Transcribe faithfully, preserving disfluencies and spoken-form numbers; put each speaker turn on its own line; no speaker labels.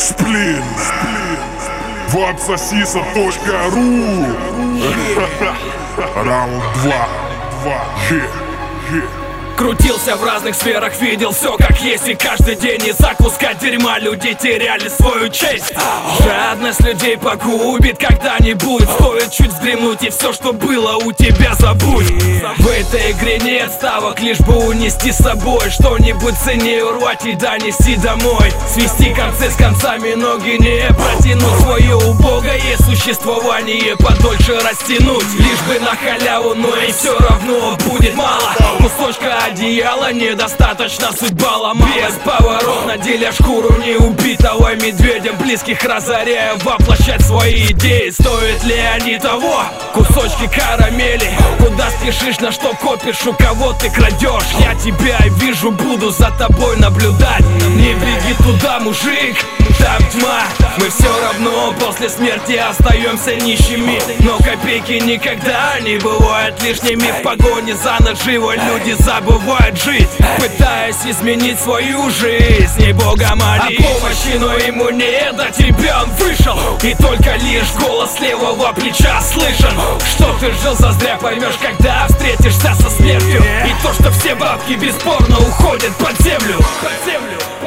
Сплин. Ватсосиса точка ру. Раунд два. Е, е.
Крутился в разных сферах, видел все как есть. И каждый день из-за куска дерьма люди теряли свою честь. Жадность людей погубит когда-нибудь. Стоит чуть вздремнуть, и все, что было у тебя, забудь. В этой игре нет ставок, лишь бы унести с собой что-нибудь ценнее урвать и донести домой. Свести концы с концами, ноги не протянуть. Свое убогое существование подольше растянуть. Лишь бы на халяву, но и все равно будет мало. Кусочка одеяла недостаточно, судьба ломалась. Бесповоротно деля шкуру неубитого медведем, близких разоряя воплощать свои идеи. Стоят ли они того? Кусочки карамели. Куда спешишь, на что копишь, у кого ты крадешь? Я тебя вижу, буду за тобой наблюдать. Не беги туда, мужик, там тьма. Мы все равно после смерти остаемся нищими, но копейки никогда не бывают лишними. В погоне за наживой люди забывают жить, пытаясь изменить свою жизнь и Бога молить о помощи, но ему не до тебя он вышел. И только лишь голос левого плеча слышен. Что ты жил зазря, поймешь, когда встретишься со смертью. И то, что все бабки бесспорно уходят под землю, под землю.